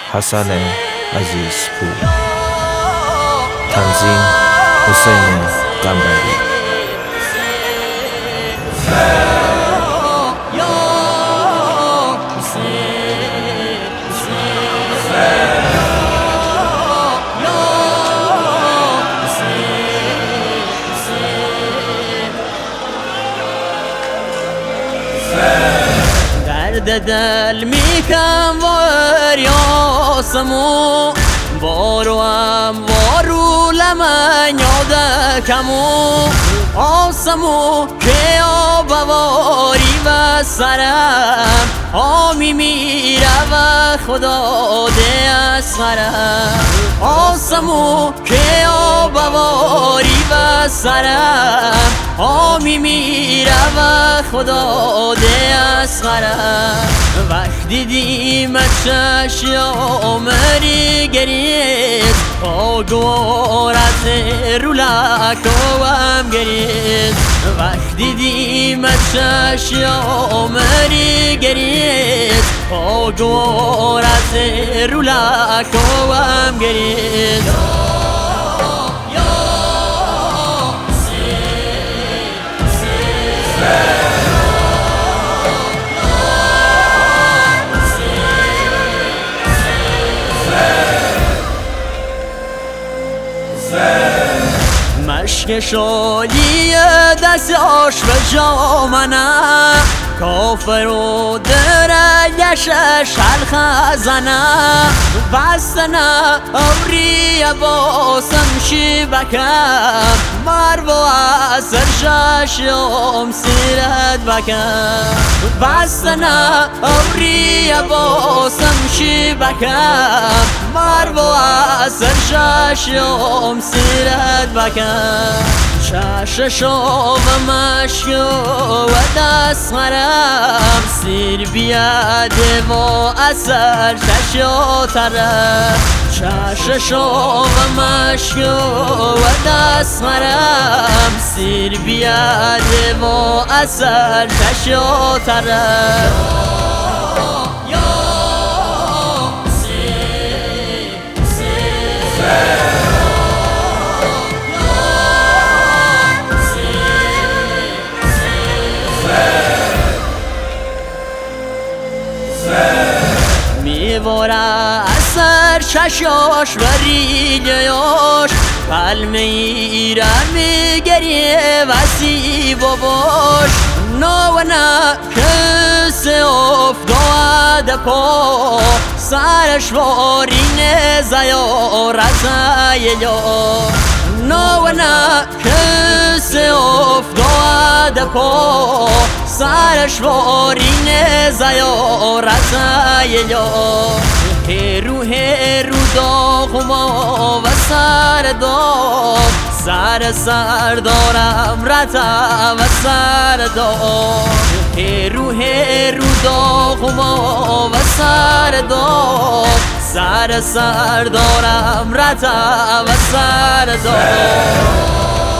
حسن عزیزپور. تنظیم حسین قنبری. درد دل میکم وار یاسمو وارو هم وارو لمن یادکمو آسمو که آبواری و سرم آمی میره و خدا ده اسخرم آسمو که آبواری و سرم آمی میره و خدا ده اسخرم وقتی دیدم چشم عمری گریت آگوارت رو لکوام گریت وقتی دیدم چشم عمری گریت آگوارت رو لکوام گریت مشک شادی دستاش به جامنه کافر و درگشش الخزنه بستنه اوری باسم شی بکم مرو اثر ششم سیرت بکم بستنه اوری باسم شی بکم مرو اثر ششم سیرت بکم چششو و مشکو و دستخرم سیر بیاده و اثر چشو ترم چششو و مشکو و دستخرم سیر بیاده و اثر چشو ترم میواره اثر چشاش و ریگهاش قلمه ایره میگریه وسی باباش نوانه کسی افتاده پا سرش وارینه زیارته یا نوانه کسی افتاده پا سرش وارینه زیارته یا هرو داغ ما و سر داغ سر دارم رتا و سر داغ هرو داغ ما و سر داغ سر دارم رتا و سر داغ